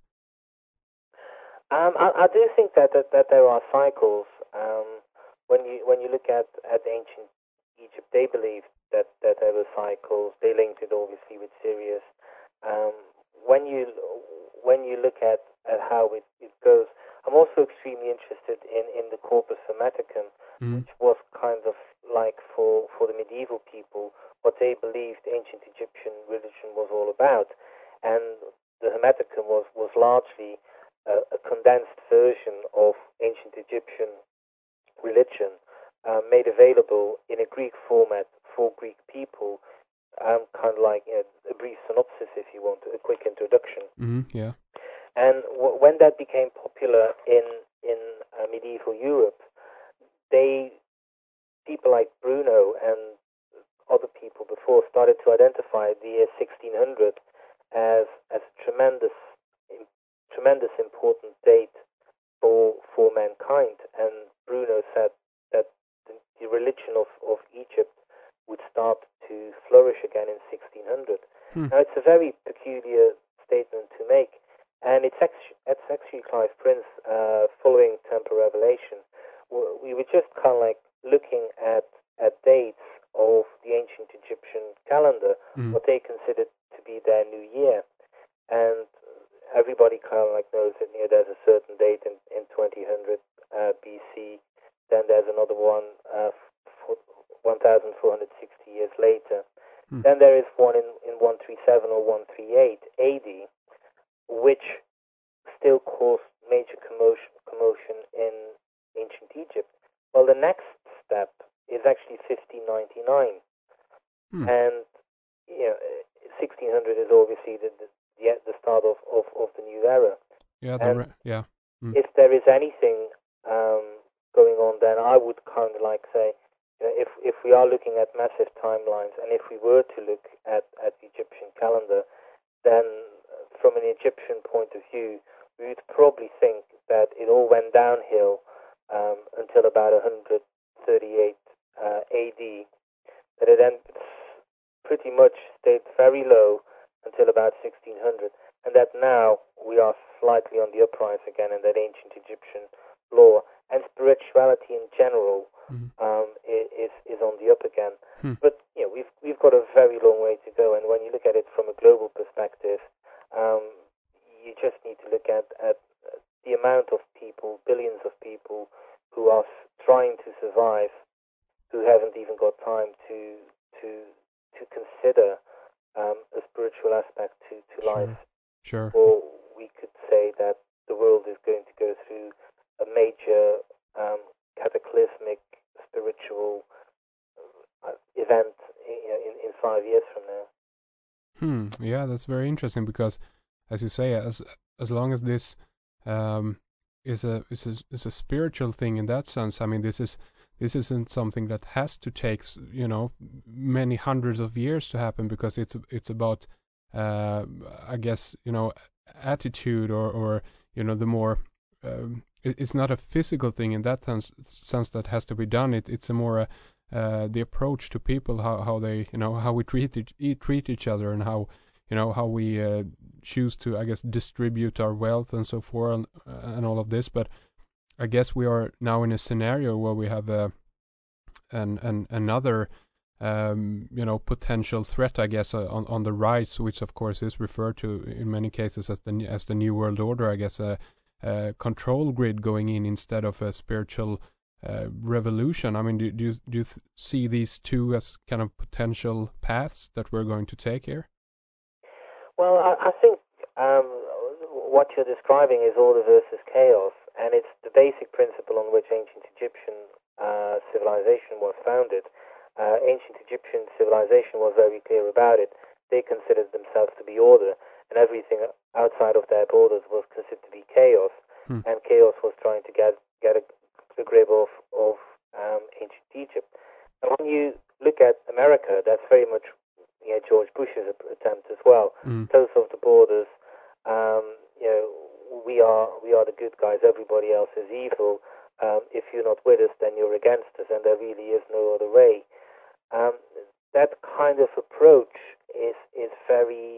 Um, I, I do think that, that that there are cycles. Um, when you when you look at, at ancient Egypt, they believed that, that there were cycles. They linked it obviously with Sirius. Um, when you when you look at, at how it, it goes, I'm also extremely interested in, in the Corpus Hermeticum, Mm. which was kind of like for, for the medieval people what they believed ancient Egyptian religion was all about, and the Hermeticum was was largely a, a condensed version of ancient Egyptian religion, uh, made available in a Greek format for Greek people, um, kind of like you know, a brief synopsis, if you want, a quick introduction. Mm, yeah. And w- when that became popular in in uh, medieval Europe, they people like Bruno and other people before started to identify the year sixteen hundred as as a tremendous tremendous important date for for mankind. And Bruno said that the, the religion of, of Egypt would start to flourish again in sixteen hundred. Hmm. Now, it's a very peculiar statement to make, and it's actually, it's actually Clive Prince, uh, following Temple Revelation. We were just kind of like looking at, at dates of the ancient Egyptian calendar, Mm. what they considered to be their new year. And everybody kind of like knows that you know, there's a certain date in, in twenty hundred uh, B C, then there's another one uh, one thousand four hundred sixty years later. Mm. Then there is one in, in one thirty-seven or one thirty-eight A D, which still caused major commotion, commotion in ancient Egypt. Well, the next step is actually fifteen ninety-nine. Mm. And you know, sixteen hundred is obviously the, the the, the start of, of, of the new era. Yeah, the re- yeah. Mm. If there is anything um, going on, then I would kind of like say, you know, if if we are looking at massive timelines, and if we were to look at, at the Egyptian calendar, then from an Egyptian point of view, we would probably think that it all went downhill um, until about one thirty-eight uh, A D, that it then pretty much stayed very low until about sixteen hundred, and that now we are slightly on the uprise again in that ancient Egyptian lore, and spirituality in general mm-hmm. um, is is on the up again. Hmm. But you know, we've we've got a very long way to go, and when you look at it from a global perspective, um, you just need to look at, at the amount of people, billions of people, who are trying to survive, who haven't even got time to to to consider Um, a spiritual aspect to, to sure. life. Sure. Or we could say that the world is going to go through a major um, cataclysmic spiritual uh, event in, in, in five years from now. Hmm. Yeah, that's very interesting because, as you say, as as long as this um, is a is a is a spiritual thing in that sense, I mean, this is. This isn't something that has to take, you know, many hundreds of years to happen, because it's it's about, uh, I guess, you know, attitude or, or you know, the more, um, it, it's not a physical thing in that sense, sense that has to be done. It, it's a more uh, the approach to people, how, how they, you know, how we treat it, treat each other, and how, you know, how we uh, choose to, I guess, distribute our wealth and so forth, and, and all of this. But I guess we are now in a scenario where we have a, an, an another um, you know potential threat, I guess, uh, on on the rise, which of course is referred to in many cases as the as the New World Order. I guess a, a control grid going in instead of a spiritual uh, revolution. I mean, do, do you do you th- see these two as kind of potential paths that we're going to take here? Well, I, I think um, what you're describing is order versus chaos. And it's the basic principle on which ancient Egyptian uh, civilization was founded. Uh, ancient Egyptian civilization was very clear about it. They considered themselves to be order, and everything outside of their borders was considered to be chaos. chaos, Hmm. and chaos was trying to get get a, a grip of of um, ancient Egypt. And when you look at America, that's very much you know, George Bush's attempt as well. Mm. Close off the borders. Um, you know, we are we are the good guys. Everybody else is evil. Um, if you're not with us, then you're against us, and there really is no other way. Um, that kind of approach is is very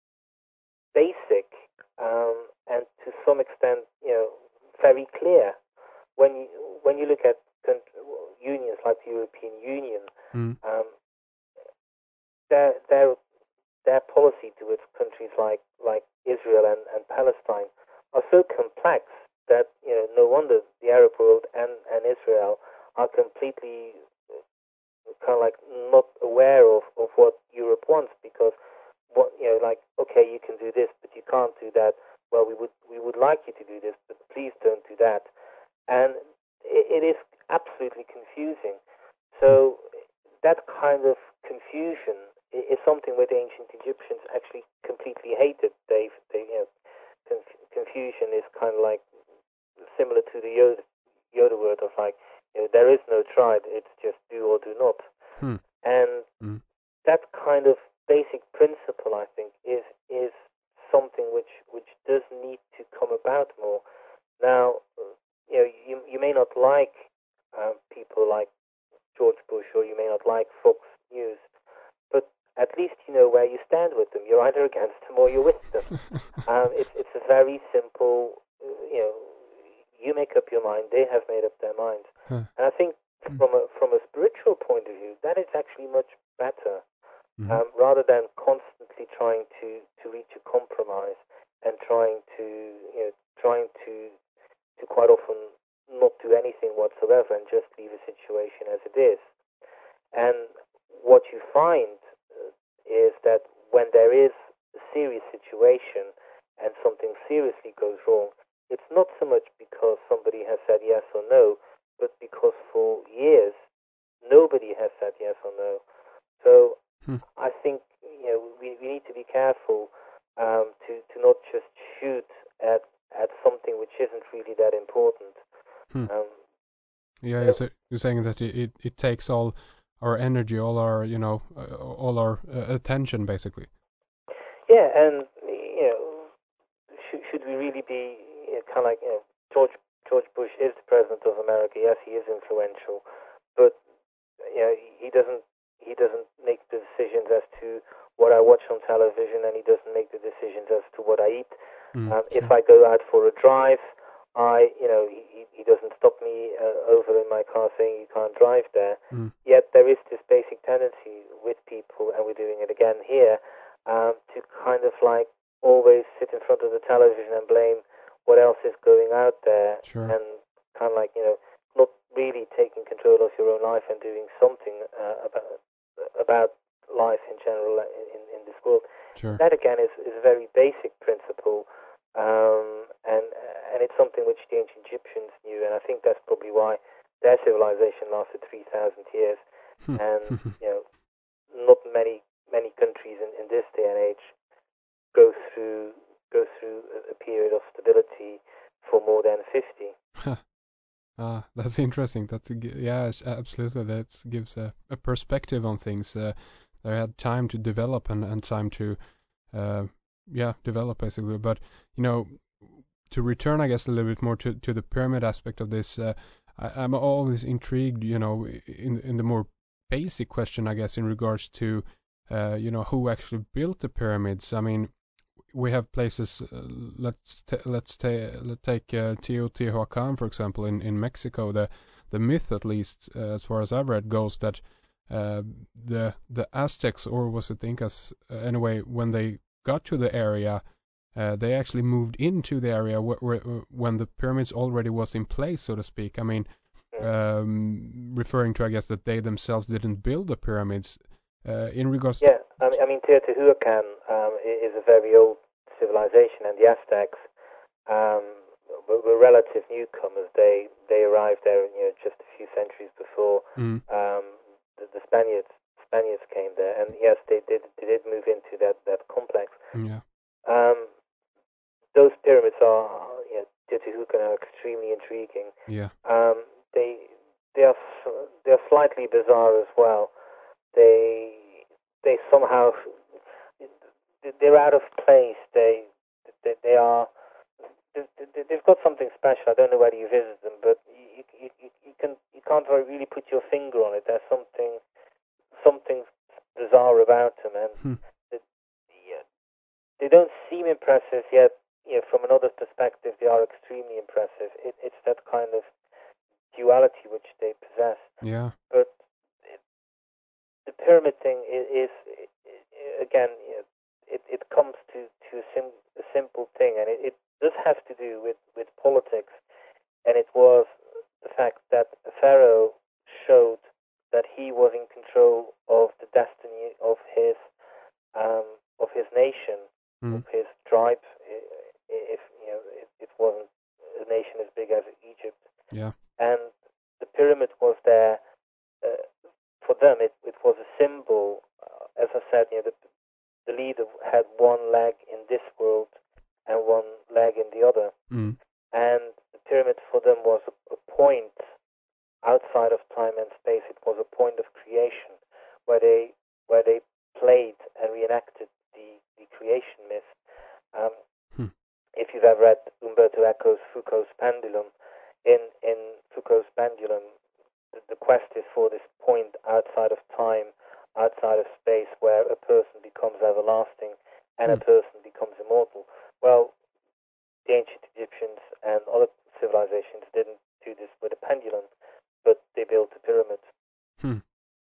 basic um, and to some extent, you know, very clear. When you when you look at unions like the European Union, Mm. um, their their their policy towards countries like like Israel and, and Palestine are so complex that you know no wonder the Arab world and, and Israel are completely kind of like not aware of, of what Europe wants, because what you know like okay, you can do this but you can't do that. Well, we would we would like you to do this, but please don't do that. And it, it is absolutely confusing. So that kind of confusion is something where the ancient Egyptians actually completely hated. They, they you know, conf- confusion is kind of like similar to the Yoda, Yoda word of like, you know, there is no try, it's just do or do not. Hmm. And Mm. that kind of basic principle, I think, is is something which which does need to come about more. Now, you know, you you may not like uh, people like George Bush, or you may not like Fox News, but at least you know where you stand with them. You're either against them or you're with them. um, it's it's a very simple, you know, you make up your mind, they have made up their minds. Huh. And I think from a from a spiritual point of view, that is actually much better, Mhm. um, rather than constantly trying to, to reach a compromise and trying to you know trying to to quite often not do anything whatsoever and just leave a situation as it is. And what you find uh, is that when there is a serious situation and something seriously goes wrong, it's not so much because somebody has said yes or no, but because for years nobody has said yes or no. So Hmm. I think you know we, we need to be careful um, to to not just shoot at at something which isn't really that important. Hmm. Um, Yeah, you're, sa- you're saying that it, it, it takes all our energy, all our, you know, uh, all our uh, attention, basically. yeah, and you know, should, should we really be you know, kind of like you know, George George Bush is the president of America? Yes, he is influential, but you know, he doesn't he doesn't make the decisions as to what I watch on television, and he doesn't make the decisions as to what I eat. Mm, Um, sure. if I go out for a drive, I, you know, he, he doesn't stop me uh, over in my car saying you can't drive there. Mm. Yet there is this basic tendency with people, and we're doing it again here, um, to kind of like always sit in front of the television and blame what else is going out there, Sure. and kind of like, you know, not really taking control of your own life and doing something uh, about about life in general in, in this world. Sure. That again is, is a very basic principle, um, and and it's something which the ancient Egyptians knew, and I think that's probably why their civilization lasted three thousand years, Hmm. and you know, not many many countries in, in this day and age go through go through a, a period of stability for more than fifty. Ah, that's interesting. That's a, g- yeah, sh- absolutely. That gives a, a perspective on things. Uh, they had time to develop and, and time to, uh, yeah, develop basically. But you know, to return, I guess, a little bit more to, to the pyramid aspect of this, uh, I, I'm always intrigued, you know, in in the more basic question, I guess, in regards to, uh, you know, who actually built the pyramids. I mean, we have places. Uh, let's t- let's ta- let's take uh, Teotihuacan, for example, in, in Mexico. The the myth, at least uh, as far as I've read, goes that uh, the the Aztecs, or was it the Incas, uh, anyway, when they got to the area, uh, they actually moved into the area wh- wh- when the pyramids already was in place, so to speak. I mean, um, referring to, I guess, that they themselves didn't build the pyramids. Uh, in regards to Yeah, I mean, I mean Teotihuacan um, is a very old civilization, and the Aztecs um, were, were relative newcomers. They they arrived there, you know, just a few centuries before mm, um, the, the Spaniards Spaniards came there, and yes, they did they did move into that, that complex. yeah, Um, those pyramids are you know, Teotihuacan are extremely intriguing. Yeah. Um, they they are they are slightly bizarre as well. They they somehow they're out of place. They they, they are they've got something special. I don't know whether you visit them, but you you, you, you can you can't really put your finger on it. There's something something bizarre about them, and Hmm. the, the, uh, they don't seem impressive yet. You know, from another perspective, they are extremely impressive. It, it's that kind of duality which they possess. Yeah. But it, the pyramid thing is, is again, you know, it, it comes to, to a, sim, a simple thing, and it, it does have to do with, with politics. And it was the fact that Pharaoh showed that he was in control of the destiny of his um, of his nation, Mm. of his tribe. If you know, it, it wasn't a nation as big as Egypt. Yeah. And the pyramid was there uh, for them. It, it was a symbol. Uh, as I said, you know, the, the leader had one leg in this world and one leg in the other. Mm. And the pyramid for them was a, a point outside of time and space. It was a point of creation where they where they played and reenacted the, the creation myth. Um, hmm. If you've ever read Umberto Eco's Foucault's Pendulum, in, in Foucault's Pendulum, the, the quest is for this point outside of time, outside of space, where a person becomes everlasting and Hmm. a person becomes immortal. Well, the ancient Egyptians and other civilizations didn't do this with a pendulum, but they built the pyramids. Hmm.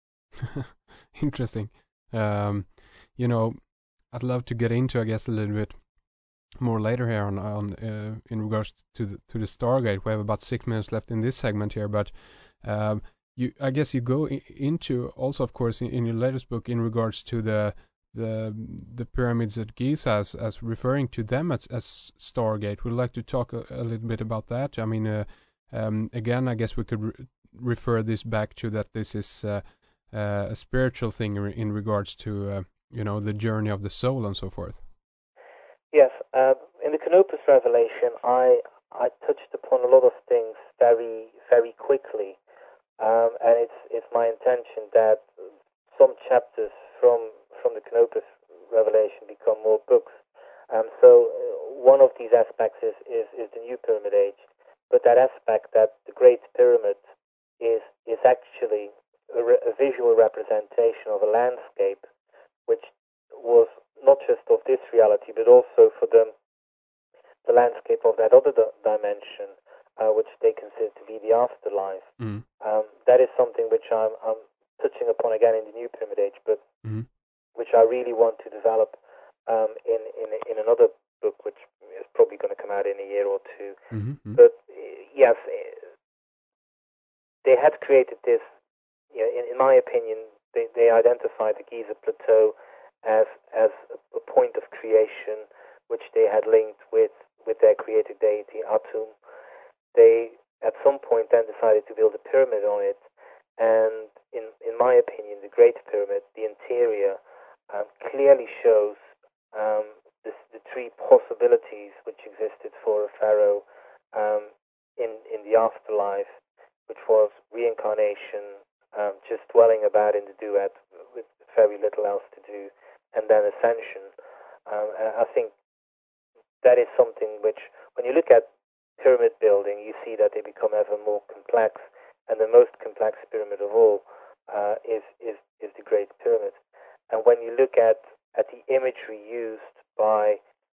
Interesting. Um, you know, I'd love to get into, I guess, a little bit more later here on on uh, in regards to the to the Stargate. We have about six minutes left in this segment here, but um, you, I guess, you go I- into also, of course, in, in your latest book in regards to the the the pyramids at Giza as, as referring to them as, as Stargate. Would like to talk a, a little bit about that. I mean, uh, um, again, I guess we could re- refer this back to that this is uh, uh, a spiritual thing in, in regards to uh, you know, the journey of the soul and so forth. Yes, uh, in the Canopus Revelation, I I touched upon a lot of things very very quickly, um, and it's it's my intention that some chapters from from the Canopus Revelation become more books. Um, so uh, one of these aspects is, is, is the New Pyramid Age, but that aspect that the Great Pyramid is is actually a, re- a visual representation of a landscape, which was not just of this reality, but also for them the landscape of that other di- dimension, uh, which they consider to be the afterlife. Mm. Um, that is something which I'm, I'm touching upon again in the New Pyramid Age, but Mm. which I really want to develop um, in, in in another book, which is probably going to come out in a year or two. Mm-hmm. But uh, yes, uh, they had created this. You know, in, in my opinion, they, they identified the Giza Plateau as as a, a point of creation, which they had linked with with their creator deity Atum. They at some point then decided to build a pyramid on it, and in in my opinion, the Great Pyramid, the interior, um, clearly shows um, this, the three possibilities which existed for a pharaoh um, in in the afterlife, which was reincarnation, um, just dwelling about in the duat with very little else to do, and then ascension. Um, and I think that is something which, when you look at pyramid building, you see that they become ever more complex, and the most complex pyramid of all uh, is, is is the Great Pyramid. And when you look at, at the imagery used by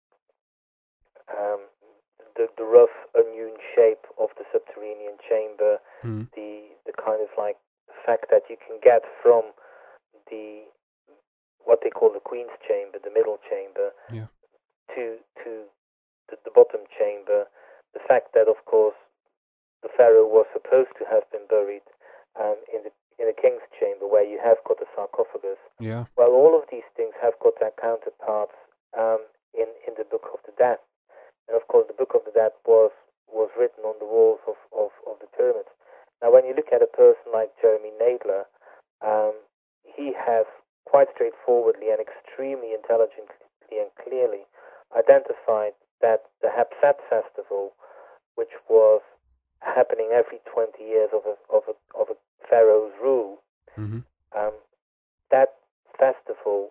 um, the, the rough, unhewn shape of the subterranean chamber, Mm. the the kind of like fact that you can get from the what they call the Queen's Chamber, the middle chamber, Yeah. to to the, the bottom chamber, the fact that, of course, the pharaoh was supposed to have been buried um, in the in the king's chamber, where you have got the sarcophagus. Yeah. Well, all of these things have got their counterparts um, in in the Book of the Dead, and of course, the Book of the Dead was was written on the walls of, of, of the pyramids. Now, when you look at a person like Jeremy Nadler, um, he has quite straightforwardly and extremely intelligently and clearly identified that the Hapsat festival which was happening every twenty years of a of a of a pharaoh's rule. Mm-hmm. Um, that festival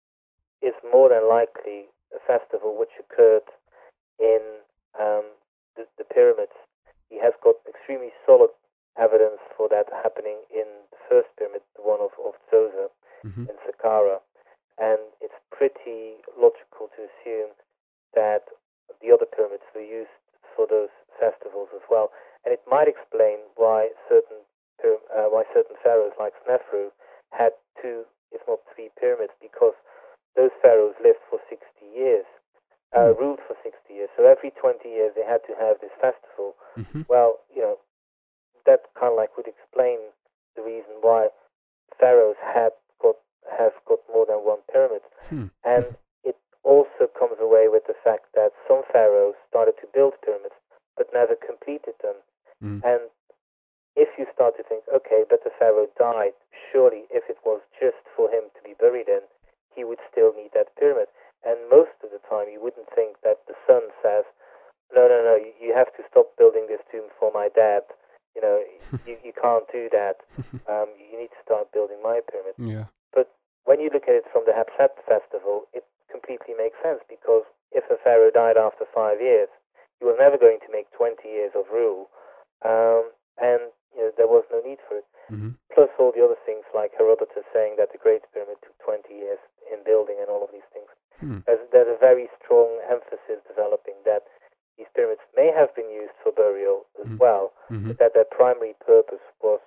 is more than likely a festival which occurred in um, the, the pyramids. He has got extremely solid evidence for that happening in the first pyramid, the one of, of Dzoser Mm-hmm. in Saqqara. And it's pretty logical to assume that the other pyramids were used for those festivals as well. And it might explain why certain uh, why certain pharaohs like Snefru had two, if not three pyramids, because those pharaohs lived for sixty years, uh, Mm. ruled for sixty years. So every twenty years they had to have this festival. Mm-hmm. Well, you know, that kind of like would explain the reason why pharaohs had got have got more than one pyramid. Hmm. And it also comes away with the fact that some pharaohs started to build pyramids but never completed them. Mm. And if you start to think, okay, but the pharaoh died, surely if it was just for him to be buried in, he would still need that pyramid. And most of the time you wouldn't think that the son says, no, no, no, you, you have to stop building this tomb for my dad. You know, you, you can't do that. Um, you need to start building my pyramid. Yeah. But when you look at it from the Hatshepsut festival, it completely makes sense, because if a pharaoh died after five years, he was never going to make twenty years of rule, um, and you know, there was no need for it. Mm-hmm. Plus all the other things, like Herodotus saying that the Great Pyramid took twenty years in building and all of these things. Hmm. There's, there's a very strong emphasis developing that these pyramids may have been used for burial as Mhm. well, Mm-hmm. but that their primary purpose was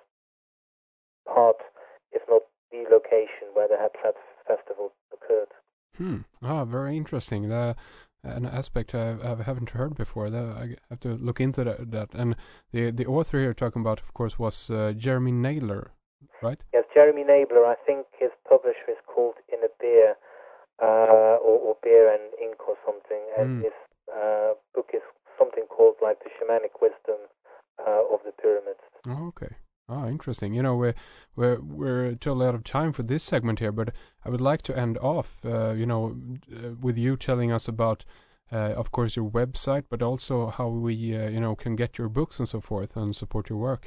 part, if not the location where the Hatshepsut festival occurred. Hmm. Ah, very interesting. The, an aspect I, I haven't heard before. The, I have to look into that. that. And the the author here talking about, of course, was uh, Jeremy Naylor, right? Yes, Jeremy Nabler, I think his publisher is called In a Beer, uh, or, or Beer and Ink or something, and Mm. his uh, book is something called like The Shamanic Wisdom uh, of the Pyramids. Oh, okay. Ah, interesting. You know, we're we're we're totally out of time for this segment here, but I would like to end off, uh, you know, uh, with you telling us about, uh, of course, your website, but also how we, uh, you know, can get your books and so forth and support your work.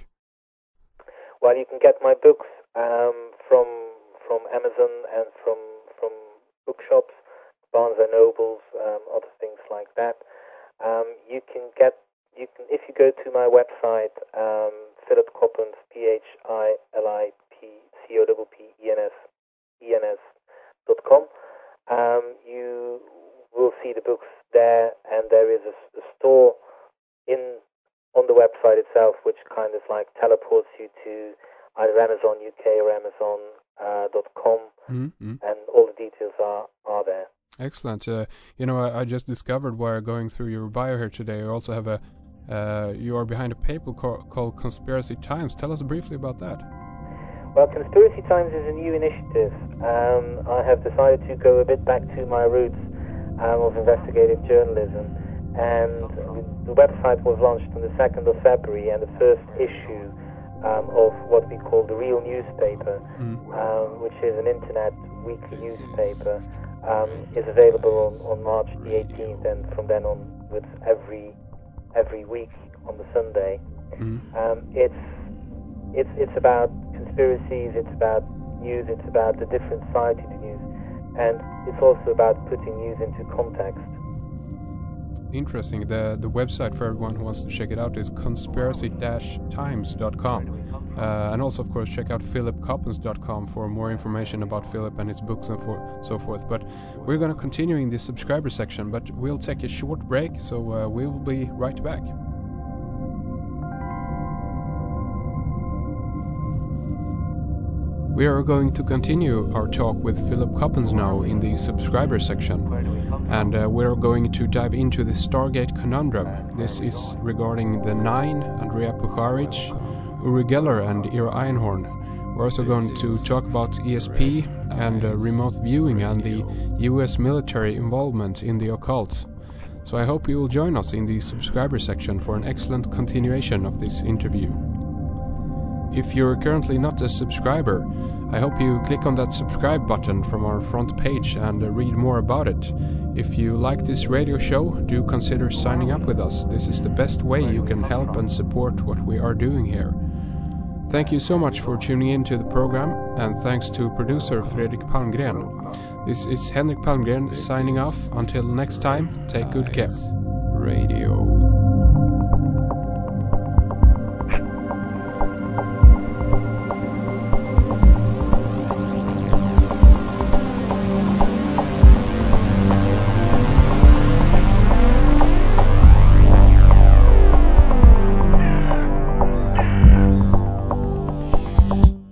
Well, you can get my books um, from from Amazon and from from bookshops, Barnes and Nobles, um, other things like that. Um, you can get you can if you go to my website, um, Philip Coppens, P H I L I P C O P P E N S E N S dot com. Um, you will see the books there, and there is a, a store in on the website itself, which kind of like teleports you to either Amazon U K or Amazon uh, dot com, Mm-hmm. and all the details are, are there. Excellent. Uh, you know, I, I just discovered while going through your bio here today, you also have a, uh, you are behind a paper co- called Conspiracy Times. Tell us briefly about that. Well, Conspiracy Times is a new initiative. Um, I have decided to go a bit back to my roots um, of investigative journalism, and the website was launched on the second of February, and the first issue um, of what we call the Real Newspaper, Mm. um, which is an internet weekly newspaper, um, is available on, on March the eighteenth, and from then on with every every week on the Sunday. Mm. Um, it's it's it's about conspiracies, it's about news, it's about the different sides to the news, and it's also about putting news into context. Interesting. The the website for everyone who wants to check it out is conspiracy dash times dot com. Uh, and also, of course, check out philip coppens dot com for more information about Philip and his books and for, so forth. But we're going to continue in the subscriber section, but we'll take a short break, so uh, we will be right back. We are going to continue our talk with Philip Coppens now in the subscriber section, and uh, we're going to dive into the Stargate conundrum. This is regarding the Nine, Andrea Pucharic, Uri Geller, and Ira Einhorn. We're also going to talk about E S P and uh, remote viewing and the U S military involvement in the occult. So I hope you will join us in the subscriber section for an excellent continuation of this interview. If you're currently not a subscriber, I hope you click on that subscribe button from our front page and uh, read more about it. If you like this radio show, do consider signing up with us. This is the best way you can help and support what we are doing here. Thank you so much for tuning in to the program, and thanks to producer Fredrik Palmgren. This is Henrik Palmgren signing off. Until next time, take good care. Radio.